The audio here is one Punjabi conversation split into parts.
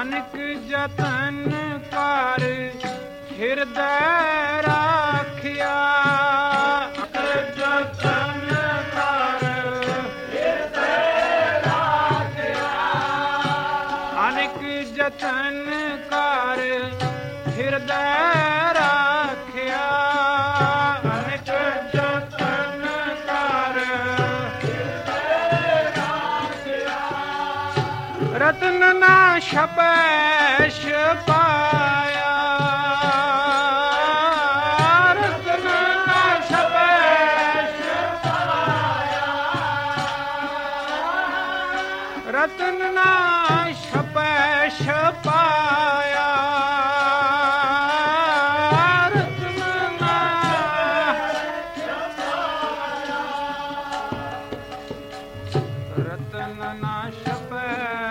ਅਨਕ ਜਤਨ ਕਰ ਹਿਰਦੈ ਰਾਖਿਆ। ਜਤਨ ਕਰ ਹਿਰਦੈ ਰਾਖਿਆ। ਅਨਕ ਜਤਨ ਕਰ ਹਿਰਦੈ ਰਾਖਿਆ। ਅਨਕ ਜਤਨ ਕਰ ਹਿਰਦੈ ਰਾਖਿਆ। ਰਤਨ ਨਾ ਛਪੈ ਛਪਾਇਆ। ਰਤਨ ਨਾ ਛਪੈ ਛਪਾਇਆ। ਰਤਨ ਨਾ ਛਪੈ ਛਪਾਇਆ। ਰਤਨ ਨਾ ਛਪਾਇਆ। ਰਤਨ ਨਾ ਛਪੈ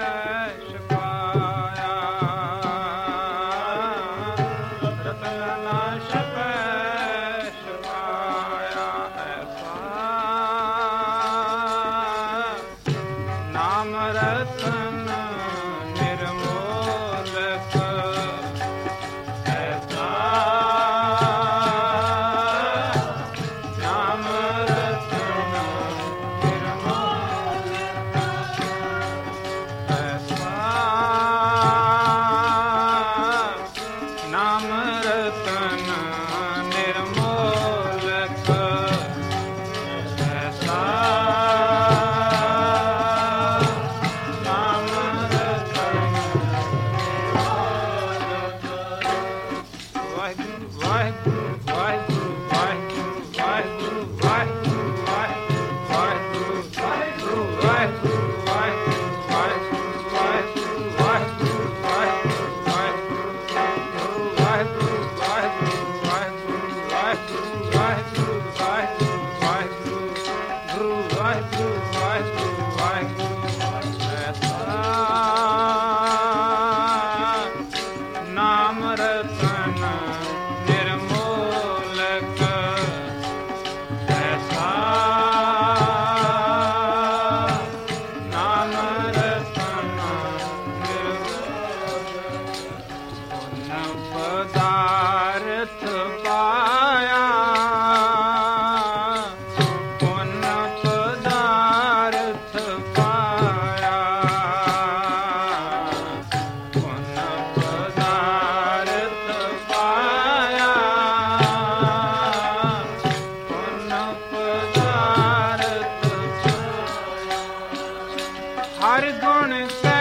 ਹਰ ਗੁਣ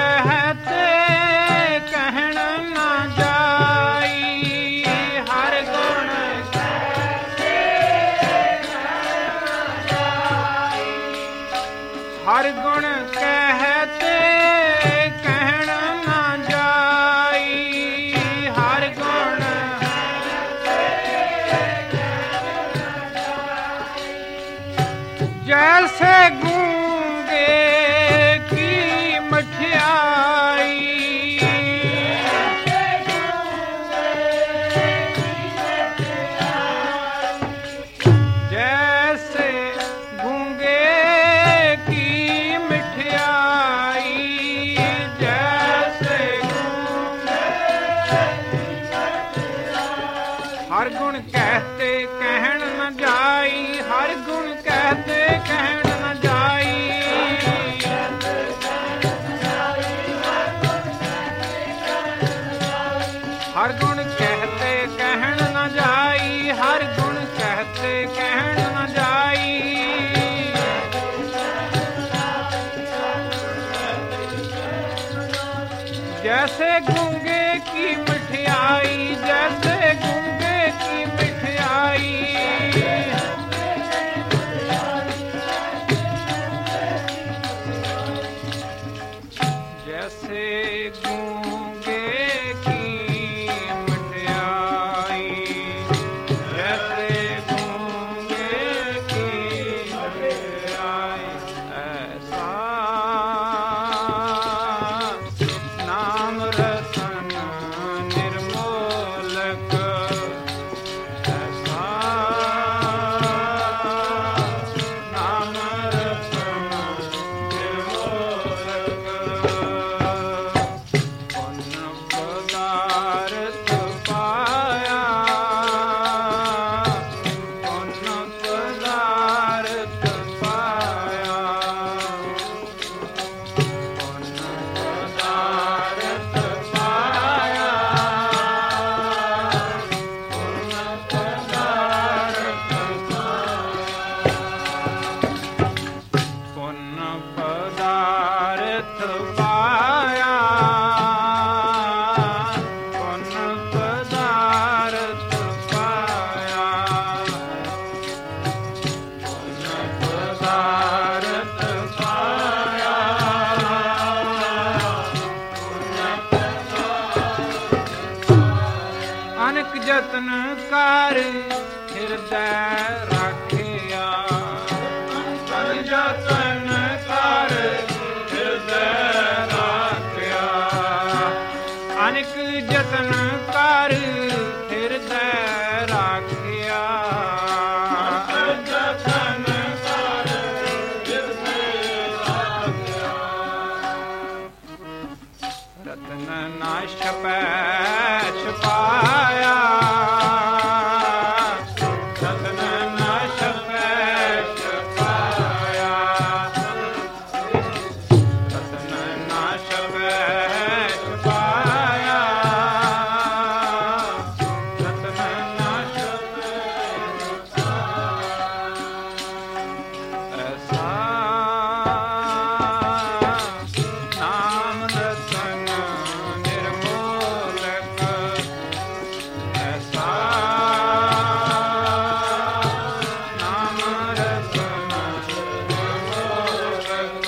ਕਹਤੇ ਕਹਿਣ ਨਾ ਜਾਈ। ਹਰ ਗੁਣ ਕਹਤੇ ਕਹਿਣ ਨਾ ਜਾਈ। ਹਰ ਗੁਣ ਕਹਤੇ ਕਹਿਣ ਨਾ ਜਾਈ। ਹਰ ਗੁਣ ਜੈਸੇ ਗੂੰਗੇ ਕੀ ਮਠਿਆਈ। ਜੈਸੇ ਗੂੰਗੇ ਕੀ ਮਠਿਆਈ। ਜੈਸੇ ਗੂੰਗੇ ਹਰ ਗੁਣ ਕਹਤੇ ਕਹਿਣ ਨ ਜਾਈ। ਹਰ ਗੁਣ ਕਹਤੇ ਕਹਿਣ ਨ ਜਾਈ। ਹਰ ਗੁਣ ਕਹਤੇ ਕਹਿਣ ਨ ਜਾਈ। ਹਰ ਗੁਣ ਕਹਤੇ ਕਹਿਣ ਨ ਜਾਈ। ਜੈਸੇ ਗੂੰਗੇ ਕੀ ਮਠਿਆਈ। ਜੈਸੇ ਗੂੰਗੇ ਕੀ ਮਠਿਆਈ। ਜੈਸੇ ਗੂੰਗੇ ਕੀ ਮਠਿਆਈ। ਜੈਸੇ ਗੂੰਗੇ ਕੀ ਮਠਿਆਈ। ਐਸਾ ਨਾਮ ਰਤਨ ਨਿਰਮੋਲਕ। ਐਸਾ ਨਾਮ ਰਤਨ ਨਿਰਮੋਲਕ। ਪਦਾਰਥ ਪਾਇਆ, ਪੁੰਨ ਪਦਾਰਥ ਪਾਇਆ, ਪੁੰਨ ਪਦਾਰਥ ਪਾਇਆ, ਅਨੇਕ ਯਤਨ ਕਰ ਹਿਰਦੈ ਰਾਖਿਆ, ਯਤਨ ਕਰ ਹਿਰਦੈ ਰਾਖਿਆ, ਅਨੇਕ ਯਤਨ ਕਰ ਹਿਰਦੈ ਰਾਖਿਆ, ਯਤਨ ਕਰ ਹਿਰਦੈ ਰਾਖਿਆ, ਰਤਨ ਨਾ ਛਪੈ ਛਪਾਇਆ, ਰਤਨ ਨਾ ਛਪੈ ਛਪਾਇਆ, ਰਤਨ ਨਾ ਛਪੈ ਛਪਾਇਆ, ਰਤਨ ਨਾ ਛਪੈ ਛਪਾਇਆ, ਐਸਾ ਨਾਮ ਰਤਨ ਨਿਰਮੋਲਕ, ਐਸਾ ਨਾਮ ਰਤਨ ਨਿਰਮੋਲਕ,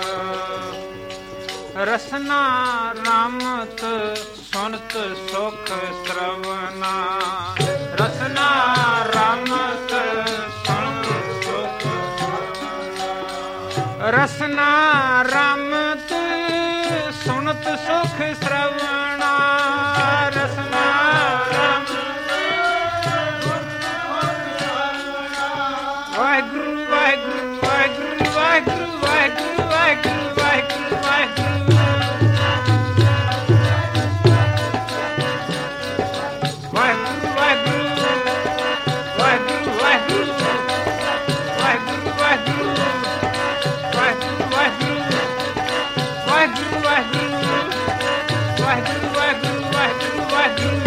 ਰਸਨਾ ਰਾਮਤ ਸੁਨਤ ਸੁਖ ਸਰਵਨਾ, ਰਸਨਾ ਰਾਮਤ ਸੁਨਤ ਸੁਖ ਸਰਵਨਾ, ਰਸਨਾ ਰਾਮਤ ਸੁਨਤ ਸੁਖ ਸਰਵਣਾ, ਰਸਨਾ ਰਾਮਤ ਵਾਹਿਗੁਰੂ ਵਾਹਿਗੁਰੂ ਵਾਹਿਗੁਰੂ ਵਾਹਿਗੁਰੂ ਵਾਹਿਗੁਰੂ ਵਾਹਿਗੁਰੂ ਵਾਹਿਗੁਰੂ ਵਾਹਿਗੁਰੂ, ਵਾਹਿਗੁਰੂ ਵਾਹਿਗੁਰੂ ਵਾਹਿਗੁਰੂ ਵਾਹਿਗੁਰੂ ਵਾਹਿਗੁਰੂ ਵਾਹਿਗੁਰੂ ਵਾਹਿਗੁਰੂ ਵਾਹਿਗੁਰੂ ਵਾਹਿਗੁਰੂ ਵਾਹਿਗੁਰੂ ਵਾਹਿਗੁਰੂ ਵਾਹਿਗੁਰੂ ਵਾਹਿਗੁਰੂ ਵਾਹਿਗੁਰੂ ਵਾਹਿਗੁਰੂ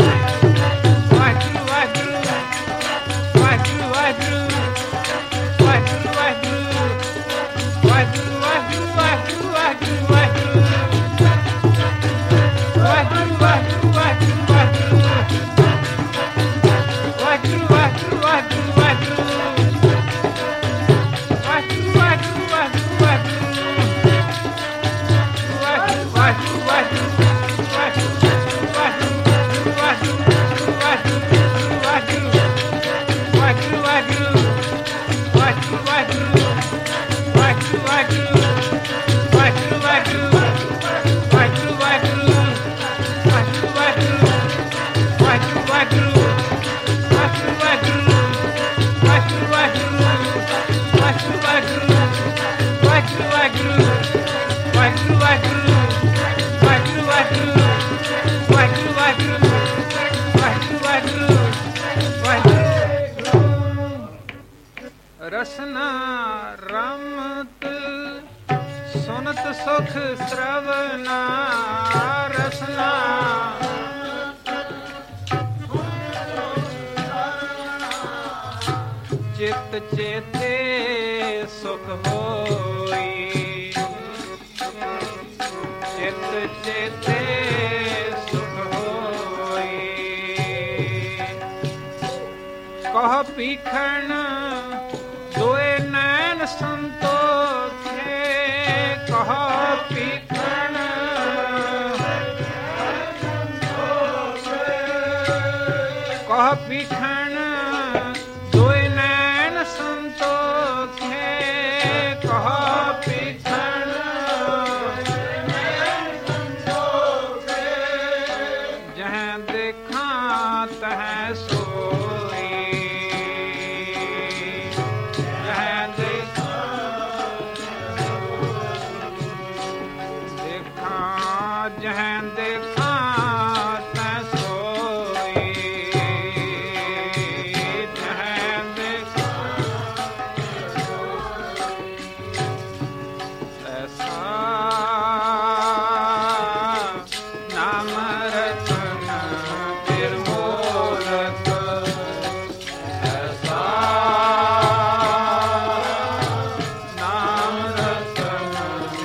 ਰਸਨਾ ਰਮਤ ਸੁਨਤ ਸੁਖ ਸਰਵਨਾ, ਰਸਨਾ ਚਿਤ ਚੇਤੇ ਸੁਖ ਹੋਈ, ਚਿਤ ਚੇਤੇ ਸੁਖ ਹੋਈ, ਕਹ ਪੀਖਣ ਦੋਏ ਨੈਣ ਸੰਤੋਖੇ, ਕਹ ਪੀਖਣ ਕਹ ਪੀਖਣ ਦੋਏ ਨੈਣ ਸੰਤੋਖੇ, ਕਹ ਪੀਖਣ ਜਹ ਦੇਖਾਂ ਤਹ ਸੋਈ, ਜਹ ਦੇਖਾਂ ਤੈ ਸੋਈ, ਜਹ ਦੇਖਾਂ ਐਸਾ ਨਾਮ ਰਤਨ ਨਿਰਮੋਲਕ, ਐਸਾ ਨਾਮ ਰਤਨ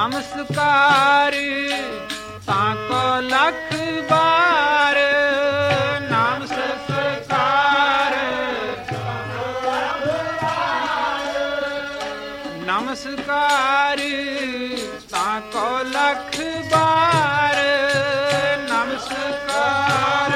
ਨਮਸਕਾਰ ਤਾਂ ਕੋ ਲੱਖ ਬਾਰ, ਨਮਸਕਾਰ ਨਮਸਕਾਰ ਤਾਂ ਕੋ ਲੱਖ ਬਾਰ, ਨਮਸਕਾਰ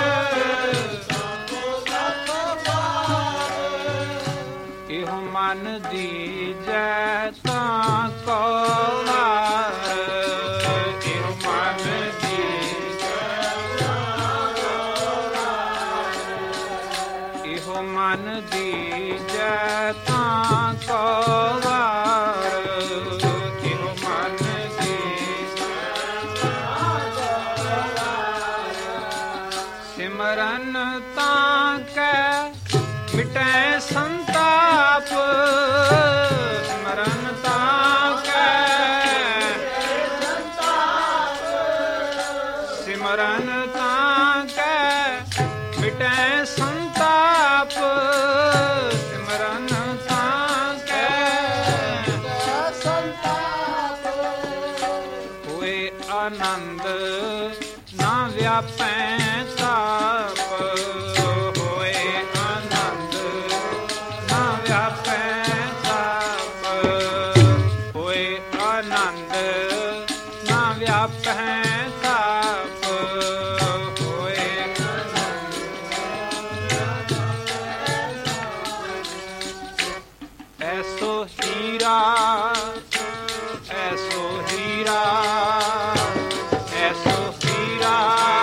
ਇਹੋ ਮਨ ਦੀਜੈ ਤਾਂ ਕੋ ਵਾਰ, ਇਹੋ ਮਨ ਦੀਜੈ ਤਾਂ ਕੋ ਵਾਰ, ਇਹੋ ਮਨ ਦੀਜੈ ਤਾਂ ਕੋ ਵਾਰ, ਇਹੋ ਮਨ ਦੀਜੈ ਤਾਂ ਕੋ ਵਾਰ। ਸਿਮਰਨ ਤਾਂ ਕੈ ਮਿਟੈ ਸੰਤਾਪ, ਸਿਮਰਨ ਤਾਂ ਕੈ ਸਿਮਰਨ ਤਾਂ ਕੈ ਮਿਟੈ ਸੰਤਾਪ, ਸਿਮਰਨ ਤਾਂ ਕੈ ਸੰਤਾਪ। ਹੋਏ ਆਨੰਦ ਨਾ ਵਿਆਪੈ ਤਾਪ, ਐਸੋ ਹੀਰਾ ਐਸੋ ਹੀਰਾ ਐਸੋ ਹੀਰਾ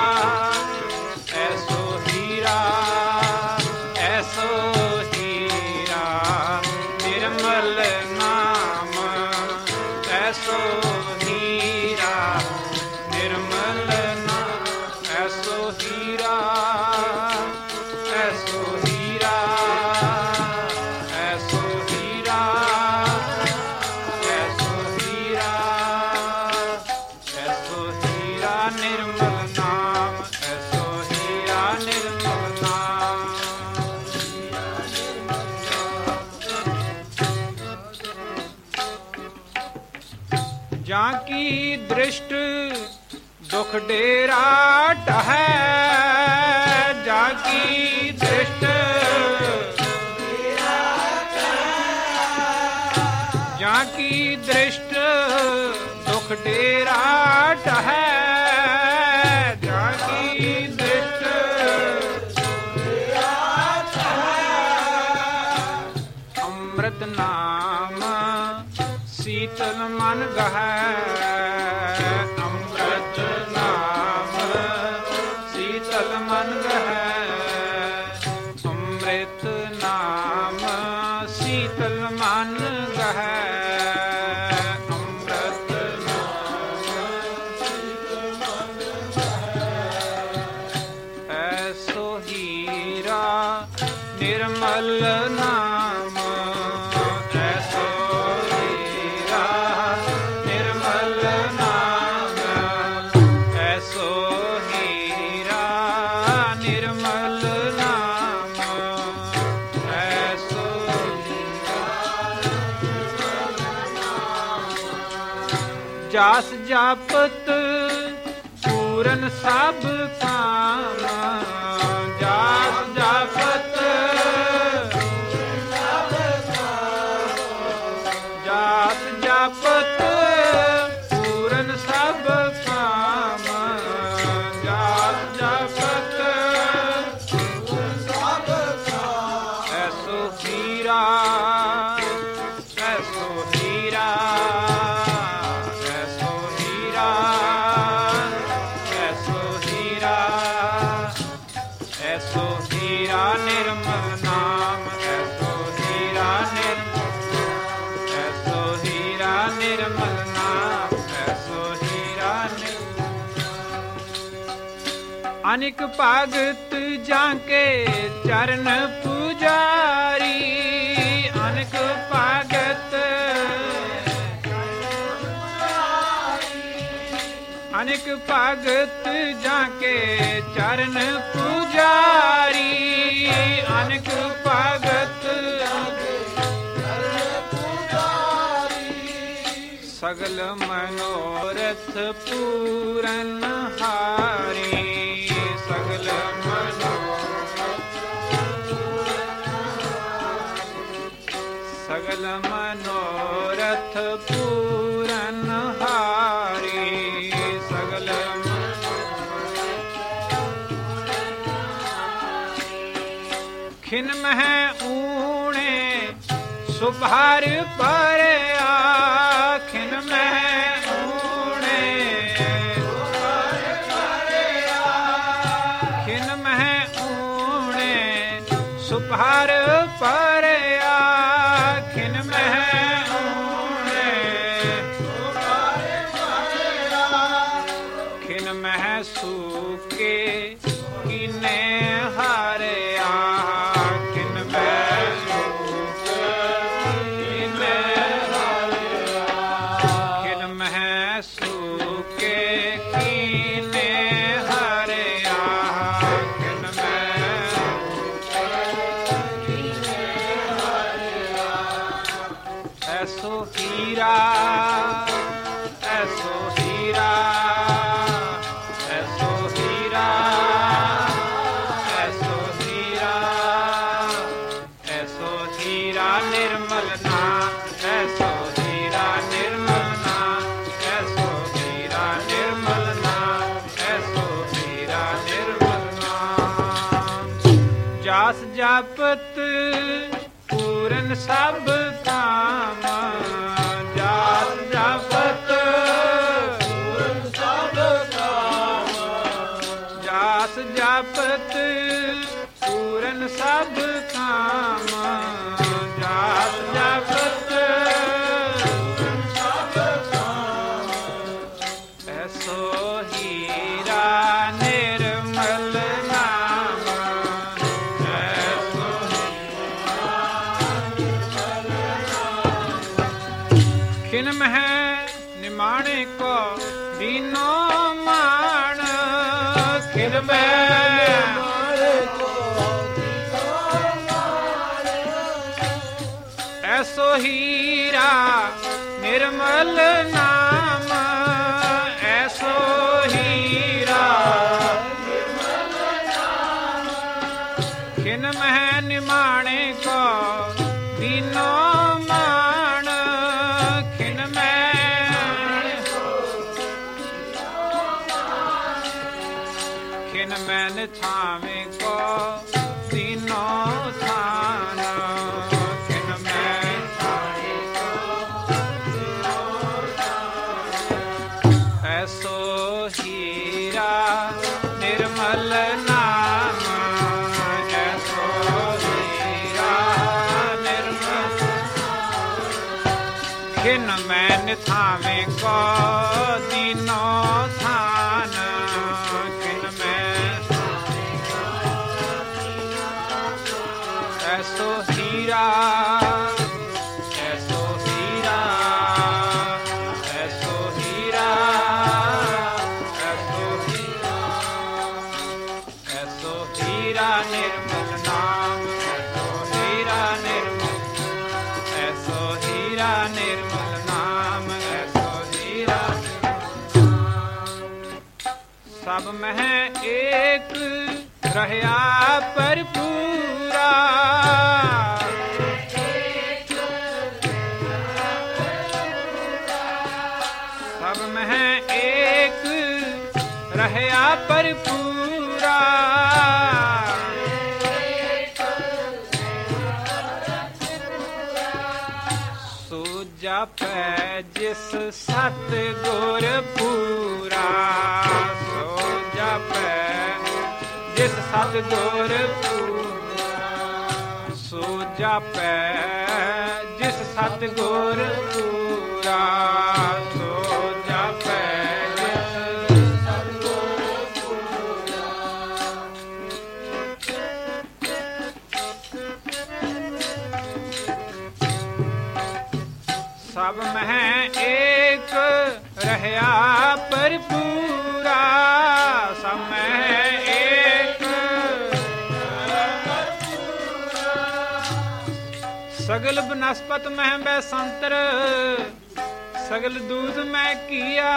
ਐਸੋ ਹੀਰਾ ਐਸੋ ਹੀਰਾ ਨਿਰਮਲ ਨਾਮ, ਐਸੋ ਹੀਰਾ ਨਿਰਮਲ ਨਾਮ, ਐਸੋ ਹੀਰਾ ਐਸੋ ਹੀਰਾ ਐਸੋ ਹੀਰਾ ਐਸੋ ਹੀਰਾ ਐਸੋ ਹੀਰਾ ਨਿਰਮਲ ਨਾਮ, ਐਸੋ ਹੀਰਾ ਨਿਰਮਲ ਨਾਮ। ਜਾਂ ਕੀ ਦ੍ਰਿਸ਼ਟ ਦੁਖ ਡੇਰਾ ਟਹੈ, ਜਾਂ ਕੀ ਦ੍ਰਿਸ਼ਟ ਜਾਂ ਕੀ ਦ੍ਰਿਸ਼ਟ ਦੁਖ ਡੇਰਾ ਟਹੈ, ਜਾਂ ਕੀ ਦ੍ਰਿਸ਼ਟ ਅੰਮ੍ਰਿਤ ਨਾਮ ਸੀਤਲ ਮਨ ਗਹੈ, ਅੰਮ੍ਰਿਤ ਨਾਮ ਸੀਤਲ ਮਨ ਗਹੈ, ਅੰਮ੍ਰਿਤ ਨਾਮ ਸੀਤਲ ਮਨ ਗਹੈ, ਅੰਮ੍ਰਿਤ ਨਾਮ ਸੀਤਲ ਮਨ ਗਹੈ। ਐਸੋ ਹੀਰਾ ਨਿਰਮਲ ਨਾਮ, ਐਸੋ ਹੀਰਾ ਨਿਰਮਲ ਨਾਮ, ਐਸੋ ਹੀਰਾ ਨਿਰਮਲ ਨਾਮ, ਐਸੋ ਹੀਰਾ ਨਿਰਮਲ ਨਾਮ। ਜਾਸ ਜਾਪਤ ਪੂਰਨ ਸਭ ਕਾਮ, ਜਾਸ ਜਾਪਤ ਜਾਸ ਜਾਪਤ ਪੂਰਨ ਸਭ ਕਾਮ, ਜਾਸ ਜਾਪਤ ਪੂਰਨ ਸਭ ਕਾਮ। ਐਸੋ ਹੀਰਾ ਐਸੋ ਹੀਰਾ ਐਸੋ ਹੀਰਾ ਐਸੋ ਹੀਰਾ ਐਸੋ ਹੀਰਾ ਨਿਰਮਲ ਨਾਮ, ਐਸੋ ਹੀਰਾ ਨਿਰਮਲ, ਐਸੋ ਹੀਰਾ ਨਿਰਮਲ ਨਾਮ, ਐਸੋ ਹੀਰਾ ਨਿਰਮਲ। ਅਨਿਕ ਭਗਤ ਜਾਂ ਕੇ ਚਰਨ ਪੁਜਾਰੀ, ਅਨਿਕ ਭਗਤ ਅਨਿਕ ਭਗਤ ਜਾਂ ਕੇ ਚਰਨ ਪੁਜਾਰੀ, ਅਨਿਕ ਭਗਤ ਸਗਲ ਮਨੋਰਥ ਪੂਰਨ ਹਾਰੀ, ਸਗਲ ਸਗਲ ਮਨੋਰਥ ਪੂਰਨ ਹਾਰੀ, ਸਗਲ ਖਿਨ ਮਹਿ ਊਣੇ ਸੁਭਾਰ ਪਰਿਆ, ਖਿਨ ਮਹਿ ਊਣੇ ਸੁਭਾਰ ਪਰਿਆ, ਖਿਨ ਮਹਿ ਊਣੇ ਸੁਭਾਰ ਪਰਿਆ, ਖਿਨ ਮਹਿ ਊਣੇ ਸੁਭਾਰ ਪਰਿਆ, ਖਿਨ ਮਹਿ ਸੂਕੇ ਕੀਨੇ ਹਾਰਿਆ, ਖਿਨ ਮਹਿ ਸੂਕੇ ਕੀਨੇ ਹਾਰਿਆ, ਖਿਨ ਮਹਿ ਸੂਕੇ ਕੀਨੇ ਹਾਰਿਆ, ਖਿਨ ਮਹਿ ਐਸੋ ਹੀਰਾ, ਐਸੋ ਹੀਰਾ, ਐਸੋ ਹੀਰਾ, ਐਸੋ ਹੀਰਾ, ਐਸੋ ਹੀਰਾ ਨਿਰਮਲ ਨਾ, ਐਸੋ ਹੀਰਾ ਨਿਰਮਲ ਨਾ, ਐਸੋ ਹੀਰਾ ਨਿਰਮਲ ਨਾ, ਐਸੋ ਹੀਰਾ ਨਿਰਮਲ ਨਾ। ਜਾਸ ਜਪਤ ਪੂਰਨ ਸਭ ਕਾਮ, ਜਾਸ ਜਪਤ ਪੂਰਨ ਸਭ ਕਾਮ, ਜਾਸ ਜਪਤ ਪੂਰਨ ਸਭ ਕਾਮ, ਜਾਸ ਜਪਤ ਪੂਰਨ ਸਭ ਕਾਮ, ਐਸੋ ਹੀਰਾ ਨਿਰਮਲ ਨਾਮ, ਐਸੋ ਖਿਨ ਮਹਿ ਨਿਮਾਣੇ ਕੋ ਦੀਨੋ ਮਾਣ, ਖਿਨ ਮਹਿ ਨਿਮਾਣੇ ਕੋ ਦੀਨੋ ਮਾਣ, ਐਸੋ ਹੀਰਾ ਨਿਰਮਲ ਨਾਮ, ਐਸੋ ਹੀਰਾ ਨਿਰਮਲ ਨਾਮ, ਖਿਨ ਮਹਿ ਨਿਮਾਣੇ ਕੋ ਦੀਨੋ ਮਾਣ, ਖਿਨ ਮਹਿ ਖਿਨ ਮਹਿ ਨਿਥਾਵੇਂ ਕੋ ਦੀਨੋ ਥਾਨ, ਖਿਨ ਮਹਿ ਨਿਥਾਵੇਂ ਕੋ ਦੀਨੋ ਥਾਨ, ਐਸੋ ਹੀਰਾ ਨਿਰਮਲ ਨਾਮ, ਐਸੋ ਹੀਰਾ ਨਿਰਮਲ, ਖਿਨ ਮਹਿ ਨਿਥਾਵੇਂ ਕੋ ਦੀਨੋ ਥਾਨ, ਖਿਨ ਮਹਿ ਐਸੋ ਹੀਰਾ, ਐਸੋ ਹੀਰਾ, ਐਸੋ ਹੀਰਾ, ਐਸੋ ਹੀਰਾ, ਐਸੋ ਹੀਰਾ ਨਿਰਮਲ ਨਾਮ, ਐਸੋ ਹੀਰਾ ਨਿਰਮਲ, ਐਸੋ ਹੀਰਾ ਨਿਰਮਲ ਨਾਮ, ਐਸੋ ਹੀਰਾ ਨਿਰਮਲ ਨਾਮ। ਸਭ ਮਹਿ ਏਕ ਰਹਿਆ ਭਰਪੂਰਾ, ਸਭ ਮਹਿ ਏਕ ਰਹਿਆ ਭਰਪੂਰਾ, ਸੋ ਜਾਪੈ ਜਿਸ ਸਤ ਗੁਰ ਪੂਰਾ, ਸੋ ਜਾਪੈ ਜਿਸ ਸਤ ਗੁਰ ਪੂਰਾ, ਸੋ ਜਾਪੈ ਜਿਸ ਸਤ ਗੁਰ ਪੂਰਾ, ਸੋ ਜਾਪੈ ਜਿਸ ਸਤ ਗੁਰ ਪੂਰਾ। ਸਭ ਮਹਿ ਏਕ ਰਹਿਆ ਭਰਪੂਰਾ, ਸਭ ਮਹਿ ਏਕ ਸਗਲ ਬਨਸਪਤ ਮਹਿ ਬੈ ਸੰਤਰ, सगल दूध मैं किया,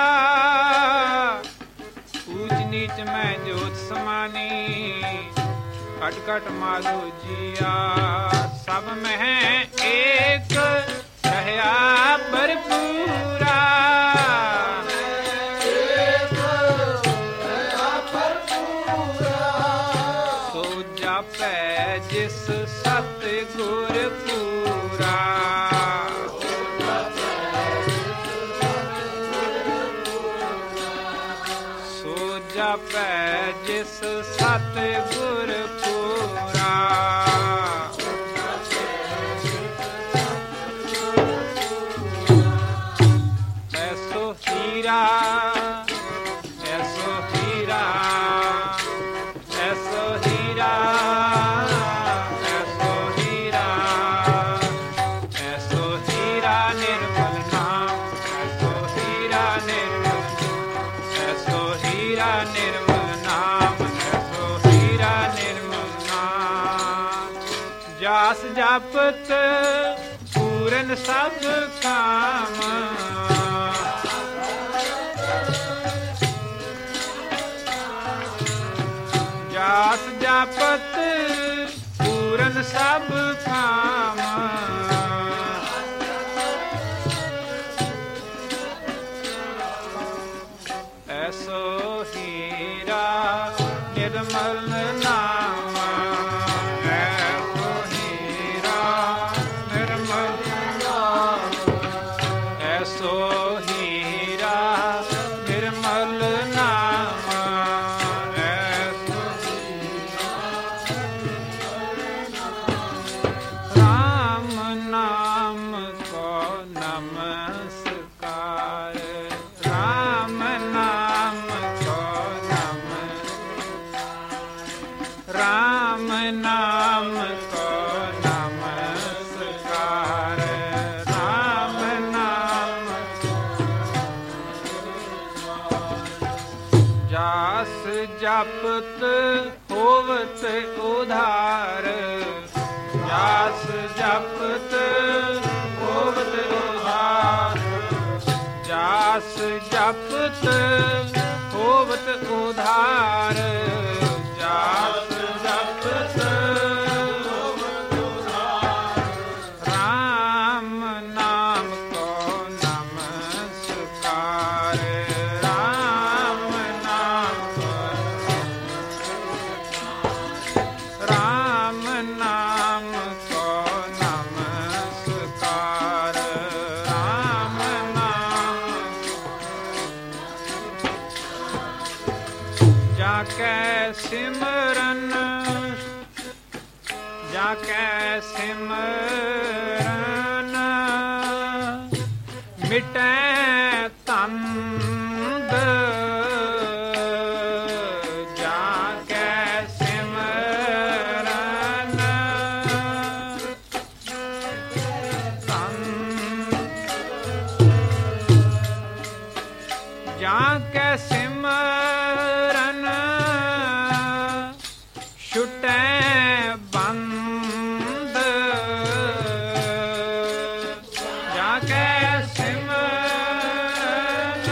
ऊंच नीच मैं जोत समानी, कट कट मालो जिया, सब में एक रहया भरपूरा, सो जापै जिस सतगुर पूरा, सो जापै जिस सतगुर पूरा, ऐसो हीरा, ऐसो हीरा, ऐसो हीरा, ऐसो हीरा, ऐसो हीरा निर्मल नाम, ऐसो हीरा निर्मल, ऐसो हीरा निर्मल नाम, ऐसो हीरा निर्मल नाम, जास जापत पूरन सब काम, जास जापत पूरन सब काम, ऐसो हीरा निर्मल नाम, ऐसो हीरा निर्मल नाम, ऐसो हीरा निर्मल नाम, ऐसो राम नाम को नमस्कार, राम नाम को राम नाम को नमस्कार, राम नाम जास जपत होवत उधार, जास जपत होवत उधार, जास जपत होवत उधार, जास जपत होवत उधार, राम नाम को नमस्कार, राम नाम को, राम नाम को नमस्कार, राम नाम जाके सिमरन, जाके सिमरन मिटै तंद, जाके सिमरन तंद, जाके सिमरन छुटै बंद, जाके सिमरन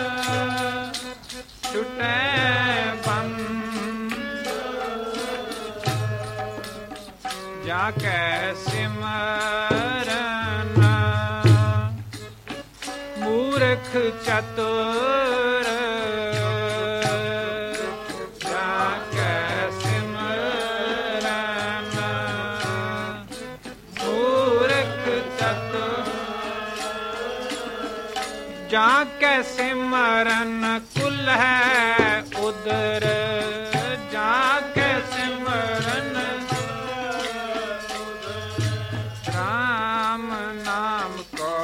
छुटै बंद, जाके सिमरन मूर्ख चतुर, जाके सिमरन मूर्ख चतुर, जाके सिमरन कुल है उदर, जाके सिमरन राम नाम को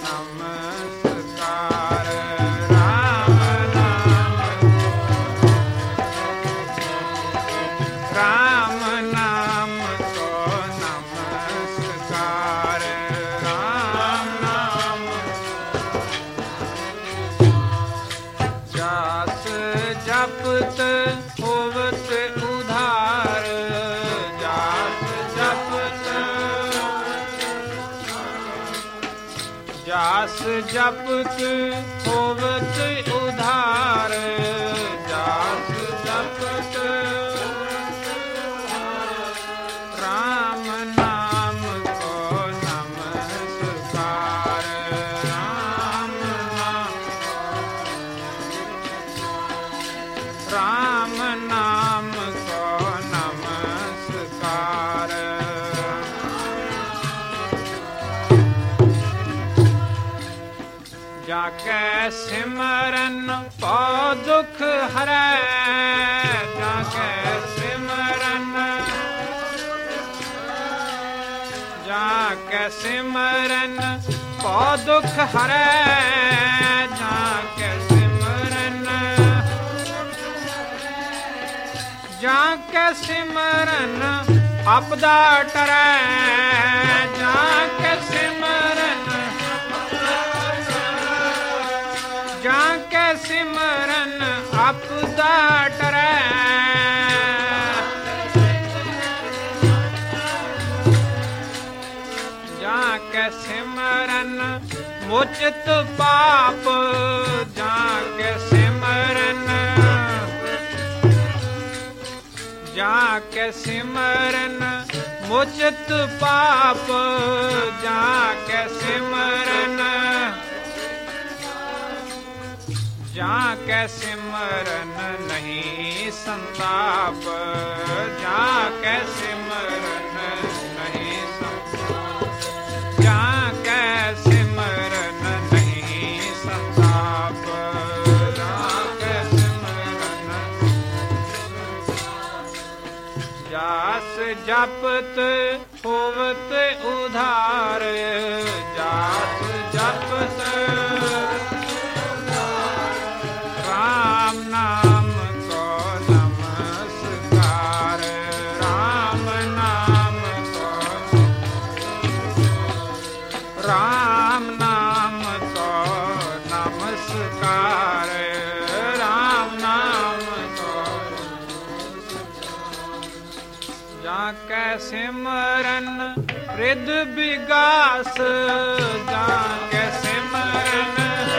नमस्कार, राम नाम, राम नाम को नमस्कार, राम नाम, जास जपत ਜਾਸ ਜਪਤ ਹੋਵਤ ਉਧਾਰ, ਜਾਸ ਜਪਤ ਰਾਮ ਨਾਮ ਕੋ ਨਮਸਕਾਰ, ਰਾਮ ਨਾਮ, ਰਾਮ ਨਾਮ ਕੋ ਨਮਸਕਾਰ। ਜਾ ਕੈ ਸਿਮਰਨ ਪਉ ਦੁਖ ਹਰੈ, ਜਾ ਕੈ ਸਿਮਰਨ, ਜਾ ਕੈ ਸਿਮਰਨ ਪਉ ਦੁਖ ਹਰੈ, ਜਾ ਕੈ ਸਿਮਰਨ, ਜਾ ਕੈ ਸਿਮਰਨ ਆਪਦਾ ਟਰੈ, ਜਾ ਕੈ ਸਿਮਰਨ, ਜਾ ਕੈ ਸਿਮਰਨ ਆਪਦਾ ਟਰੈ, ਜਾ ਕੈ ਸਿਮਰਨ ਮੁਚਿਤ ਪਾਪ, ਜਾ ਕੈ ਸਿਮਰਨ, ਜਾ ਕੈ ਸਿਮਰਨ ਮੁਚਿਤ ਪਾਪ, ਜਾ ਕੈ ਸਿਮਰਨ, ਜਾ ਕੈ ਸਿਮਰਨ ਨਹੀਂ ਸੰਤਾਪ, ਜਾ ਕੈ ਸਿਮਰਨ ਨਹੀਂ ਸੰਤਾਪ, ਜਾ ਕੈ ਸਿਮਰਨ ਨਹੀਂ ਸੰਤਾਪ, ਜਾ ਕੈ ਸਿਮਰਨ, ਜਾਸ ਜਪਤ ਹੋਵਤ ਉਧਾਰ, ਜਾਸ ਜਪਤ ਰਾਮ ਨਾਮ ਕੋ ਨਮਸਕਾਰ, ਰਾਮ ਨਾਮ ਕੋ, ਰਾਮ ਨਾਮ ਕੋ ਨਮਸਕਾਰ, ਰਾਮ ਨਾਮ ਕੋ, ਜਾ ਕੈ ਸਿਮਰਨ ਰਿਦ ਵਿਗਾਸ, ਜਾ ਕੈ ਸਿਮਰਨ,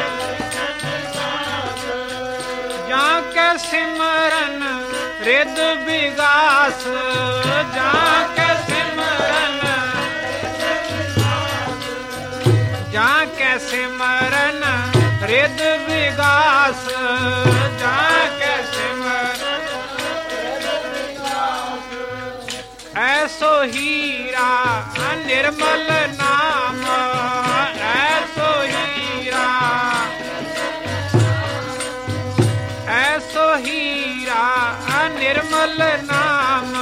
ਜਾ ਕੈ ਸਿਮਰਨ ਰਿਦ ਵਿਗਾਸ, ਜਾ ਕੈ ਸਿਮਰਨ, ਜਾ ਕੈ ਸਿਮਰਨ ਰਿਦ ਵਿਗਾਸ, ਜਾ ਕੈ ਸਿਮਰਨ, ਐਸੋ ਹੀਰਾ ਨਿਰਮਲ ਨਾਮ, ਐਸੋ ਹੀਰਾ, ਐਸੋ ਹੀਰਾ ਨਿਰਮਲ ਨਾਮ,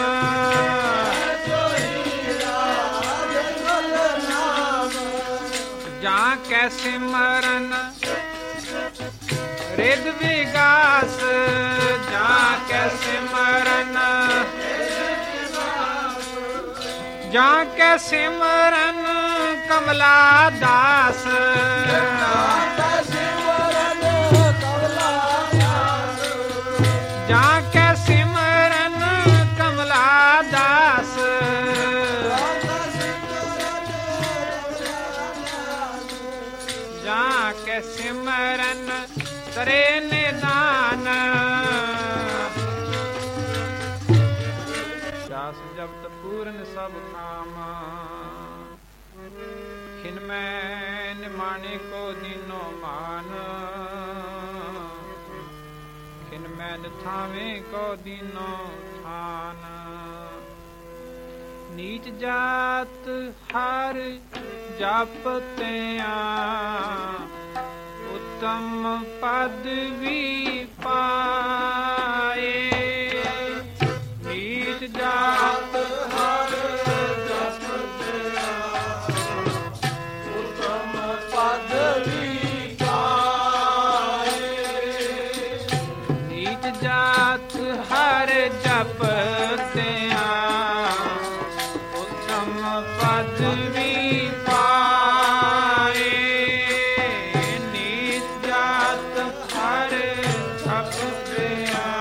ਜਾ ਕੈ ਸਿਮਰਨ ਰਿਦ ਵਿਗਾਸ, ਜਾ ਕੈ ਸਿਮਰਨ, ਜਾ ਕੈ ਸਿਮਰਨ ਕਮਲਾ ਦਾਸ, ਜਾ ਕੈ ਸਿਮਰਨ ਕਮਲਾ ਦਾਸ, ਜਾ ਕੈ ਸਿਮਰਨ ਤਰੇ ਨਿਦਾਨ, ਜਾਸ ਜਪਤ ਪੂਰਨ ਸਭ ਕਾਮ, ਖਿਨ ਮੈਂ ਨਿਮਾਣੇ ਕੋ ਦੀਨੋ ਮਾਨ, ਖਿਨ ਮੈਂ ਥਾਵੇਂ ਕੋ ਦੀਨੋ ਥਾਨ, ਨੀਚ ਜਾਤ ਹਰ ਜਪਤਿਆਂ, ਉਤਮ ਪਦਵੀ ਪਾਏ, ਨੀਚ ਜਾਤ ਹਰ ਜਪਤਿਆਂ, ਉਤਮ ਪਦਵੀ ਪਾਏ, ਨੀਚ ਜਾਤ ਹਰ ਜਪਤਿਆਂ, ਉਤਮ ਪਦਵੀ ਪਾਏ, ਨੀਚ ਜਾਤ ਹਰ ਜਪਤਿਆਂ,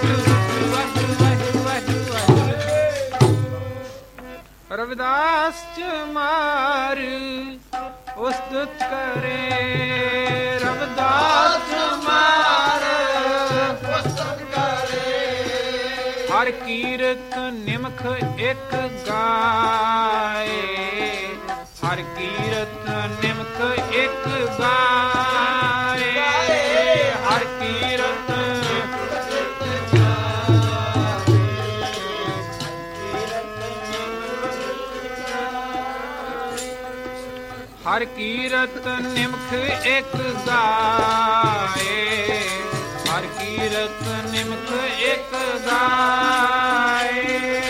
रविदास चमार उस्तुत करे, रविदास चमार उस्तुत करे। हर कीरत निमख एक गाए, हर कीरत निमख एक गाए, हर कीरत हर कीरत निमख एक गाए, हर कीरत निमख एक गाए,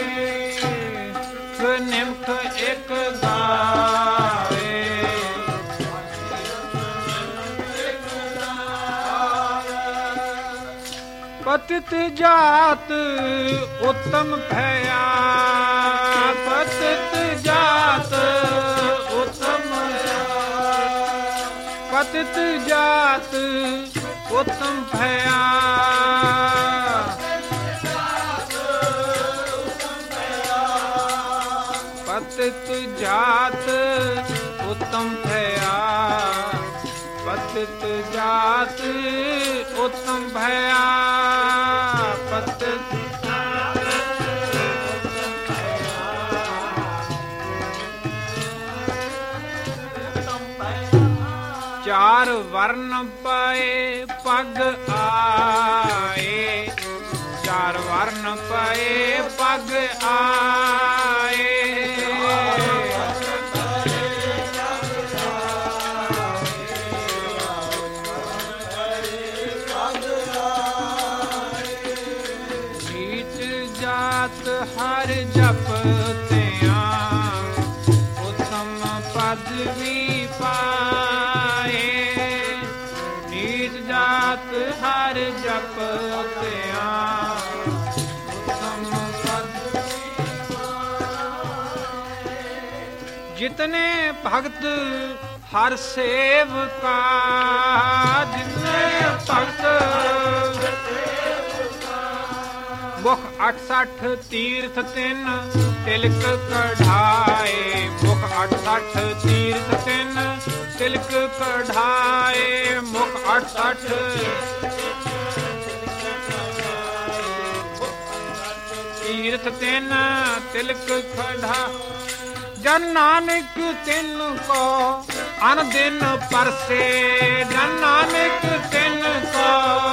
निमख एक गाए। पतित जात उत्तम भया, पतित जात पतित जात उत्तम भया, पतित जात उत्तम भया, पतित जात उत्तम भया, पतित चार वर्ण पाए पग आए, चार वर्ण पाए पग आए, नीच जात हर जपते उत्तम पदवी पाए, नीच जात हर जपते उत्तम पदवी पाए। जितने भक्त हर सेवका, जितने भक्त मुख 68 तीर्थ तिन तिलक कढ़ाए, मुख 68 तीर्थ तिन तिलक कढ़ाए, मुख 68 तीर्थ तिन तिलक कढ़ा। जन नानक तिन को अन दिन परसे, जन नानक तिन को,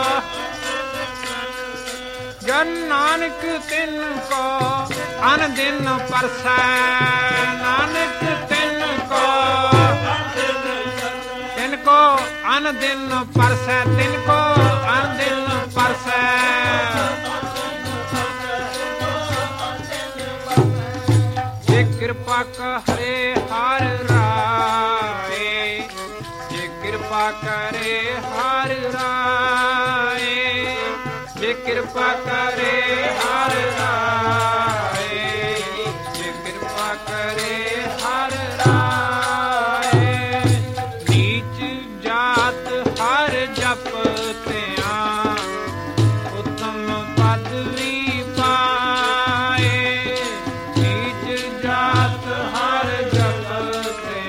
जन नानक तिन को अन दिन परसै, नानक तिन को अन दिन परसै, तिनको अन दिन परसै। जे कृपा करे हर राय, जे कृपा करे हर राय, जे कृपा करे हर राय, जे कृपा करे हर राय। नीच जात हर जपते उत्तम पदवी पाए, नीच जात हर जपते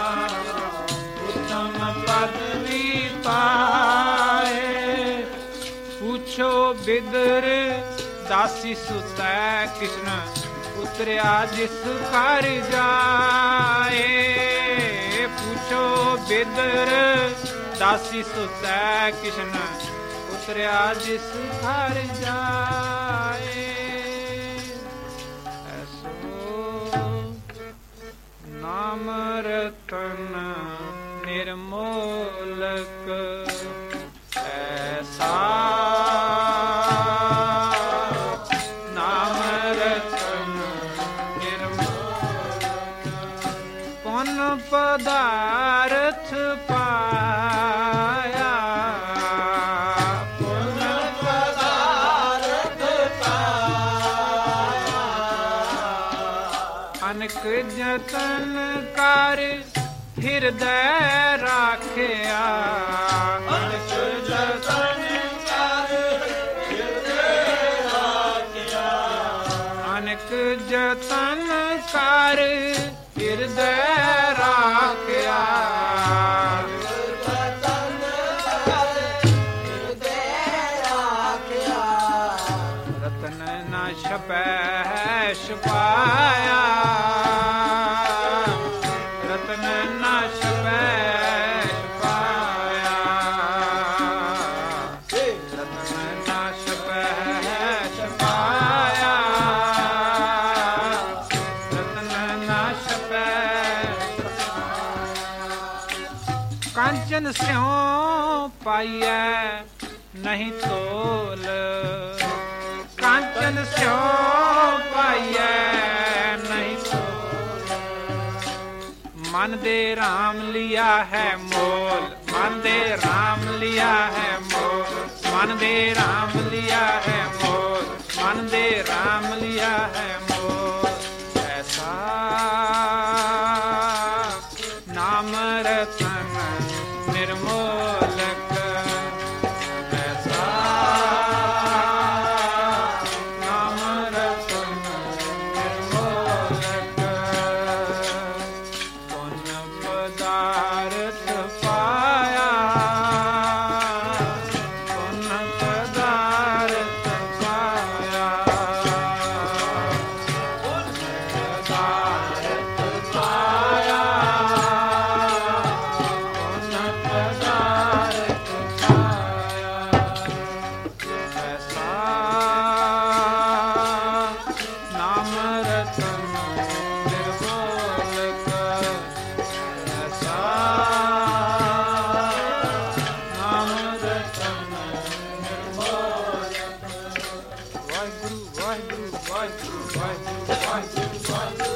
उत्तम पदवी पाए। पूछो बिदर दासी सुतै कृष्ण उतरिया जिस घर जाए, पूछो बिदर दासी सुतै कृष्ण उतरिया जिस घर जाए। ऐसो नाम रतन निर्मोलक, ऐसा नाम रतन निर्मोलक, पुन पदार्थ पाया, पुन पदार्थ पाया। अनक जतन कर हृदय राखिया, अनक जतन कर हृदय ਜਤਨ ਕਰ ਹਿਰਦੈ ਰਾਖਿਆ। ਰਤਨ ਨਾ ਛਪੈ ਛਪਾਇਆ, ਰਤਨ ਨਾ ਛਪੈ ਛਪਾਇਆ, ਰਤਨ ਨਾ ਛਪੈ ਛਪਾਇਆ, ਰਤਨ ਨਾ ਛਪੈ। ਕਾਂਚਨ ਸਿਉ ਪਾਈਐ ਨਹੀਂ ਤੋਲ, ਕਾਂਚਨ ਸਿਉ ਪਾਈਐ ਨਹੀਂ ਤੋਲ। ਮਨ ਦੇ ਰਾਮ ਲਿਆ ਹੈ ਮੋਲ, ਮਨ ਦੇ ਰਾਮ ਲਿਆ ਹੈ ਮੋਲ, ਮਨ ਦੇ ਰਾਮ ਲਿਆ ਹੈ ਮੋਲ, ਮਨ ਦੇ ਰਾਮ ਲਿਆ ਹੈ ਮੋਲ। ਐਸਾ ਨਾਮ ਰਤਨ ਨਿਰਮੋਲਕ, ਐਸਾ ਨਾਮ ਰਤਨ ਨਿਰਮੋਲਕ। ਪੁਨ ਪਦਾਰਥ ਪਾਇਆ, ਪੁਨ ਪਦਾਰਥ ਪਾਇਆ, ਪੁਨ ਪਦਾਰਥ ਪਾਇਆ, ਪੁਨ ਪਦਾਰਥ ਪਾਇਆ। ਐਸਾ ਨਾਮ ਰਤਨ ਨਿਰਮੋਲਕ, ਐਸਾ ਨਾਮ ਰਤਨ ਨਿਰਮੋਲਕ। ਵਾਹਿਗੁਰੂ ਵਾਹਿਗੁਰੂ ਵਾਹਿਗੁਰੂ ਵਾਹਿਗੁਰੂ ਵਾਹਿਗੁਰੂ